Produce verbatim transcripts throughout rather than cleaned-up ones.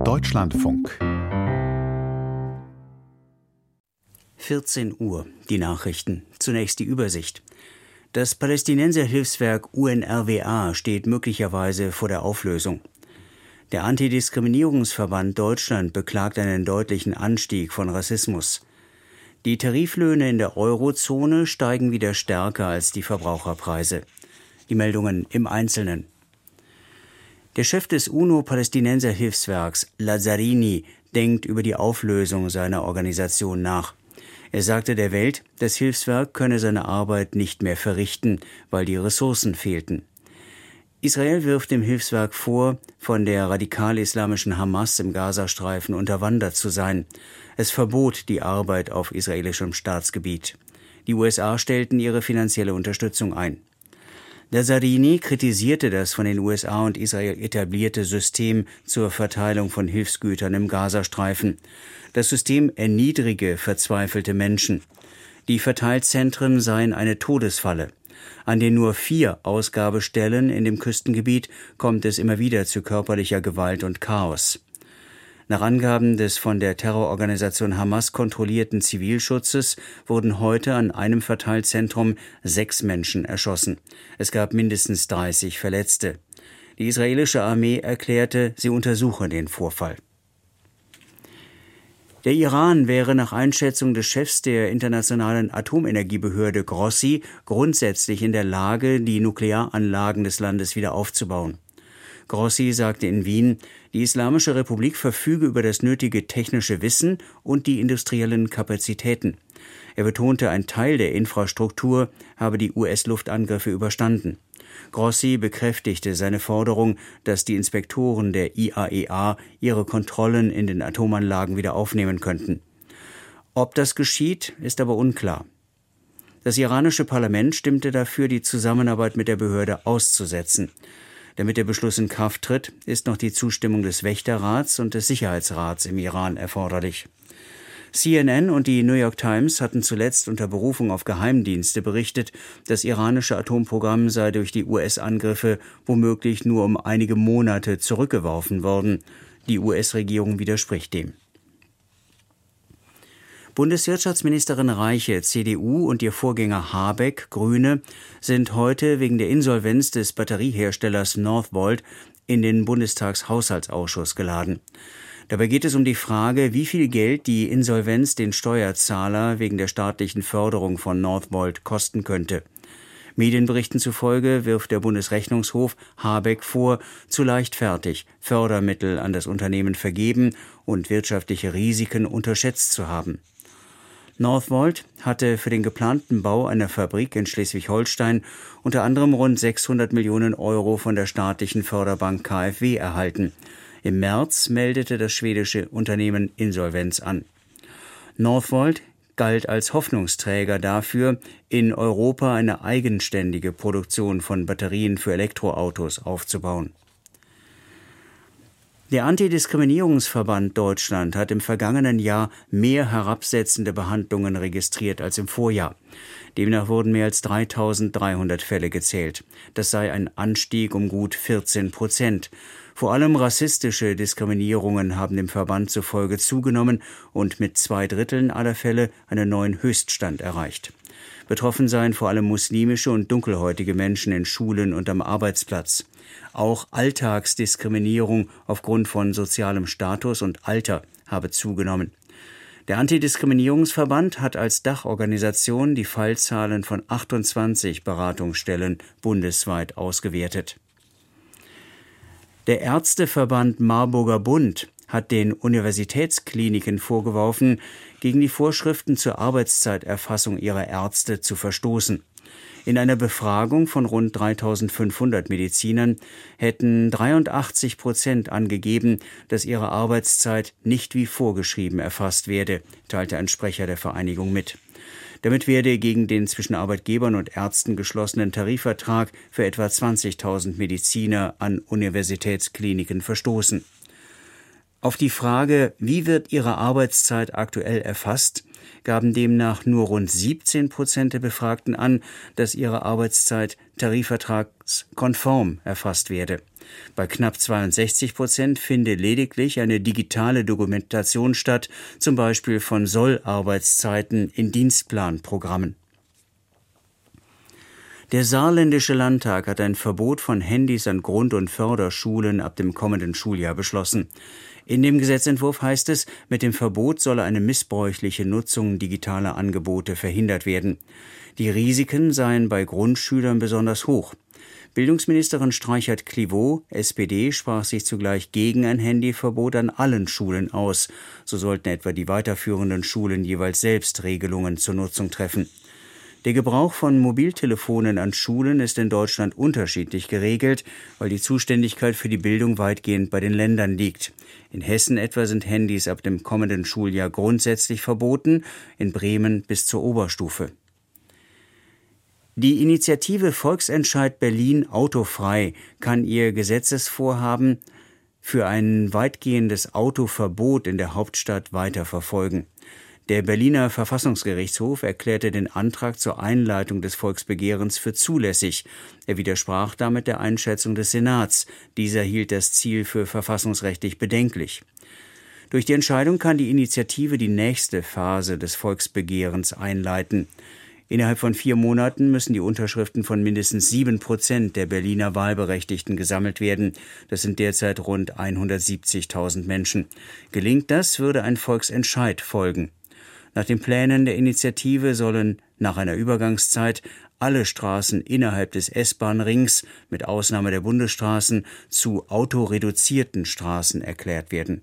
Deutschlandfunk. vierzehn Uhr, die Nachrichten. Zunächst die Übersicht. Das Palästinenserhilfswerk U N R W A steht möglicherweise vor der Auflösung. Der Antidiskriminierungsverband Deutschland beklagt einen deutlichen Anstieg von Rassismus. Die Tariflöhne in der Eurozone steigen wieder stärker als die Verbraucherpreise. Die Meldungen im Einzelnen. Der Chef des UNO-Palästinenserhilfswerks, Lazzarini, denkt über die Auflösung seiner Organisation nach. Er sagte der Welt, das Hilfswerk könne seine Arbeit nicht mehr verrichten, weil die Ressourcen fehlten. Israel wirft dem Hilfswerk vor, von der radikal-islamischen Hamas im Gazastreifen unterwandert zu sein. Es verbot die Arbeit auf israelischem Staatsgebiet. Die U S A stellten ihre finanzielle Unterstützung ein. Lazzarini kritisierte das von den U S A und Israel etablierte System zur Verteilung von Hilfsgütern im Gazastreifen. Das System erniedrige verzweifelte Menschen. Die Verteilzentren seien eine Todesfalle. An den nur vier Ausgabestellen in dem Küstengebiet kommt es immer wieder zu körperlicher Gewalt und Chaos. Nach Angaben des von der Terrororganisation Hamas kontrollierten Zivilschutzes wurden heute an einem Verteilzentrum sechs Menschen erschossen. Es gab mindestens dreißig Verletzte. Die israelische Armee erklärte, sie untersuche den Vorfall. Der Iran wäre nach Einschätzung des Chefs der Internationalen Atomenergiebehörde Grossi grundsätzlich in der Lage, die Nuklearanlagen des Landes wieder aufzubauen. Grossi sagte in Wien, die Islamische Republik verfüge über das nötige technische Wissen und die industriellen Kapazitäten. Er betonte, ein Teil der Infrastruktur habe die U S-Luftangriffe überstanden. Grossi bekräftigte seine Forderung, dass die Inspektoren der I A E A ihre Kontrollen in den Atomanlagen wieder aufnehmen könnten. Ob das geschieht, ist aber unklar. Das iranische Parlament stimmte dafür, die Zusammenarbeit mit der Behörde auszusetzen. Damit der Beschluss in Kraft tritt, ist noch die Zustimmung des Wächterrats und des Sicherheitsrats im Iran erforderlich. C N N und die New York Times hatten zuletzt unter Berufung auf Geheimdienste berichtet, das iranische Atomprogramm sei durch die U S-Angriffe womöglich nur um einige Monate zurückgeworfen worden. Die U S-Regierung widerspricht dem. Bundeswirtschaftsministerin Reiche, C D U, und ihr Vorgänger Habeck, Grüne, sind heute wegen der Insolvenz des Batterieherstellers Northvolt in den Bundestagshaushaltsausschuss geladen. Dabei geht es um die Frage, wie viel Geld die Insolvenz den Steuerzahler wegen der staatlichen Förderung von Northvolt kosten könnte. Medienberichten zufolge wirft der Bundesrechnungshof Habeck vor, zu leichtfertig Fördermittel an das Unternehmen vergeben und wirtschaftliche Risiken unterschätzt zu haben. Northvolt hatte für den geplanten Bau einer Fabrik in Schleswig-Holstein unter anderem rund sechshundert Millionen Euro von der staatlichen Förderbank K f W erhalten. Im März meldete das schwedische Unternehmen Insolvenz an. Northvolt galt als Hoffnungsträger dafür, in Europa eine eigenständige Produktion von Batterien für Elektroautos aufzubauen. Der Antidiskriminierungsverband Deutschland hat im vergangenen Jahr mehr herabsetzende Behandlungen registriert als im Vorjahr. Demnach wurden mehr als dreitausenddreihundert Fälle gezählt. Das sei ein Anstieg um gut vierzehn Prozent. Vor allem rassistische Diskriminierungen haben dem Verband zufolge zugenommen und mit zwei Dritteln aller Fälle einen neuen Höchststand erreicht. Betroffen seien vor allem muslimische und dunkelhäutige Menschen in Schulen und am Arbeitsplatz. Auch Alltagsdiskriminierung aufgrund von sozialem Status und Alter habe zugenommen. Der Antidiskriminierungsverband hat als Dachorganisation die Fallzahlen von achtundzwanzig Beratungsstellen bundesweit ausgewertet. Der Ärzteverband Marburger Bund hat den Universitätskliniken vorgeworfen, gegen die Vorschriften zur Arbeitszeiterfassung ihrer Ärzte zu verstoßen. In einer Befragung von rund dreitausendfünfhundert Medizinern hätten dreiundachtzig Prozent angegeben, dass ihre Arbeitszeit nicht wie vorgeschrieben erfasst werde, teilte ein Sprecher der Vereinigung mit. Damit werde gegen den zwischen Arbeitgebern und Ärzten geschlossenen Tarifvertrag für etwa zwanzigtausend Mediziner an Universitätskliniken verstoßen. Auf die Frage, wie wird ihre Arbeitszeit aktuell erfasst, gaben demnach nur rund siebzehn Prozent der Befragten an, dass ihre Arbeitszeit tarifvertragskonform erfasst werde. Bei knapp zweiundsechzig Prozent finde lediglich eine digitale Dokumentation statt, zum Beispiel von Sollarbeitszeiten in Dienstplanprogrammen. Der Saarländische Landtag hat ein Verbot von Handys an Grund- und Förderschulen ab dem kommenden Schuljahr beschlossen. In dem Gesetzentwurf heißt es, mit dem Verbot solle eine missbräuchliche Nutzung digitaler Angebote verhindert werden. Die Risiken seien bei Grundschülern besonders hoch. Bildungsministerin Streichert-Clivaux, S P D, sprach sich zugleich gegen ein Handyverbot an allen Schulen aus. So sollten etwa die weiterführenden Schulen jeweils selbst Regelungen zur Nutzung treffen. Der Gebrauch von Mobiltelefonen an Schulen ist in Deutschland unterschiedlich geregelt, weil die Zuständigkeit für die Bildung weitgehend bei den Ländern liegt. In Hessen etwa sind Handys ab dem kommenden Schuljahr grundsätzlich verboten, in Bremen bis zur Oberstufe. Die Initiative Volksentscheid Berlin autofrei kann ihr Gesetzesvorhaben für ein weitgehendes Autoverbot in der Hauptstadt weiterverfolgen. Der Berliner Verfassungsgerichtshof erklärte den Antrag zur Einleitung des Volksbegehrens für zulässig. Er widersprach damit der Einschätzung des Senats. Dieser hielt das Ziel für verfassungsrechtlich bedenklich. Durch die Entscheidung kann die Initiative die nächste Phase des Volksbegehrens einleiten. Innerhalb von vier Monaten müssen die Unterschriften von mindestens sieben Prozent der Berliner Wahlberechtigten gesammelt werden. Das sind derzeit rund hundertsiebzigtausend Menschen. Gelingt das, würde ein Volksentscheid folgen. Nach den Plänen der Initiative sollen nach einer Übergangszeit alle Straßen innerhalb des S-Bahn-Rings, mit Ausnahme der Bundesstraßen, zu autoreduzierten Straßen erklärt werden.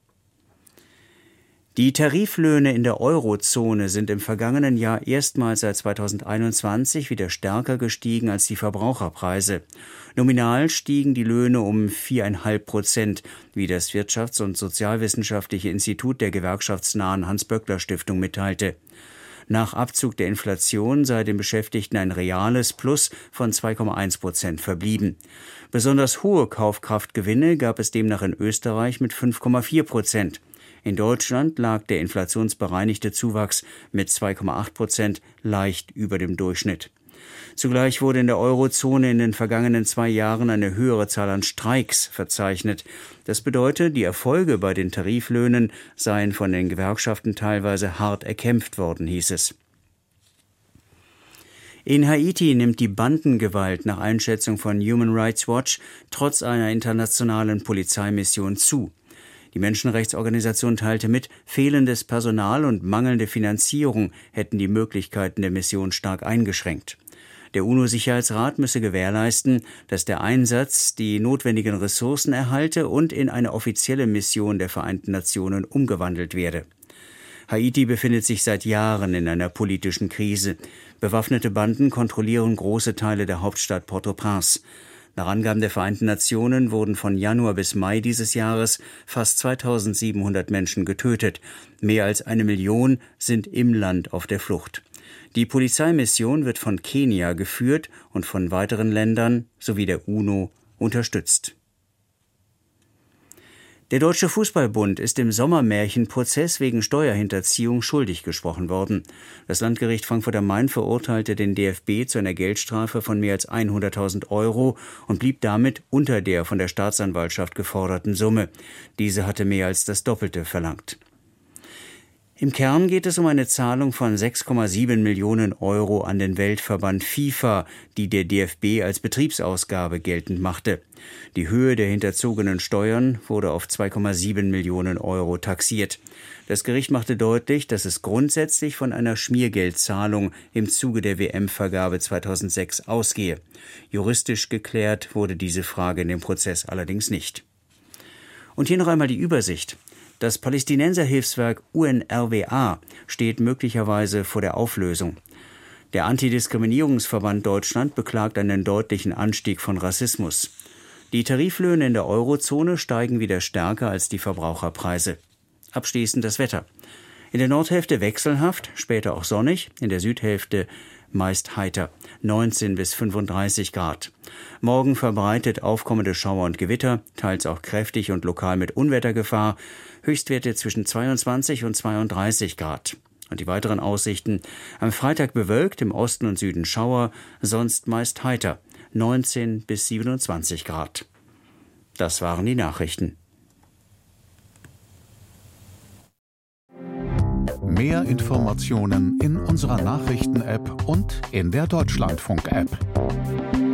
Die Tariflöhne in der Eurozone sind im vergangenen Jahr erstmals seit zweitausendeinundzwanzig wieder stärker gestiegen als die Verbraucherpreise. Nominal stiegen die Löhne um vier Komma fünf Prozent, wie das Wirtschafts- und Sozialwissenschaftliche Institut der gewerkschaftsnahen Hans-Böckler-Stiftung mitteilte. Nach Abzug der Inflation sei den Beschäftigten ein reales Plus von zwei Komma eins Prozent verblieben. Besonders hohe Kaufkraftgewinne gab es demnach in Österreich mit fünf Komma vier Prozent. In Deutschland lag der inflationsbereinigte Zuwachs mit zwei Komma acht Prozent leicht über dem Durchschnitt. Zugleich wurde in der Eurozone in den vergangenen zwei Jahren eine höhere Zahl an Streiks verzeichnet. Das bedeutet, die Erfolge bei den Tariflöhnen seien von den Gewerkschaften teilweise hart erkämpft worden, hieß es. In Haiti nimmt die Bandengewalt nach Einschätzung von Human Rights Watch trotz einer internationalen Polizeimission zu. Die Menschenrechtsorganisation teilte mit, fehlendes Personal und mangelnde Finanzierung hätten die Möglichkeiten der Mission stark eingeschränkt. Der UNO-Sicherheitsrat müsse gewährleisten, dass der Einsatz die notwendigen Ressourcen erhalte und in eine offizielle Mission der Vereinten Nationen umgewandelt werde. Haiti befindet sich seit Jahren in einer politischen Krise. Bewaffnete Banden kontrollieren große Teile der Hauptstadt Port-au-Prince. Nach Angaben der Vereinten Nationen wurden von Januar bis Mai dieses Jahres fast zweitausendsiebenhundert Menschen getötet. Mehr als eine Million sind im Land auf der Flucht. Die Polizeimission wird von Kenia geführt und von weiteren Ländern sowie der UNO unterstützt. Der Deutsche Fußballbund ist im Sommermärchenprozess wegen Steuerhinterziehung schuldig gesprochen worden. Das Landgericht Frankfurt am Main verurteilte den D F B zu einer Geldstrafe von mehr als hunderttausend Euro und blieb damit unter der von der Staatsanwaltschaft geforderten Summe. Diese hatte mehr als das Doppelte verlangt. Im Kern geht es um eine Zahlung von sechs Komma sieben Millionen Euro an den Weltverband FIFA, die der D F B als Betriebsausgabe geltend machte. Die Höhe der hinterzogenen Steuern wurde auf zwei Komma sieben Millionen Euro taxiert. Das Gericht machte deutlich, dass es grundsätzlich von einer Schmiergeldzahlung im Zuge der W M-Vergabe zweitausendsechs ausgehe. Juristisch geklärt wurde diese Frage in dem Prozess allerdings nicht. Und hier noch einmal die Übersicht. Das Palästinenserhilfswerk U N R W A steht möglicherweise vor der Auflösung. Der Antidiskriminierungsverband Deutschland beklagt einen deutlichen Anstieg von Rassismus. Die Tariflöhne in der Eurozone steigen wieder stärker als die Verbraucherpreise. Abschließend das Wetter. In der Nordhälfte wechselhaft, später auch sonnig, in der Südhälfte meist heiter, neunzehn bis fünfunddreißig Grad. Morgen verbreitet aufkommende Schauer und Gewitter, teils auch kräftig und lokal mit Unwettergefahr, Höchstwerte zwischen zweiundzwanzig und zweiunddreißig Grad. Und die weiteren Aussichten: am Freitag bewölkt, im Osten und Süden Schauer, sonst meist heiter, neunzehn bis siebenundzwanzig Grad. Das waren die Nachrichten. Mehr Informationen in unserer Nachrichten-App und in der Deutschlandfunk-App.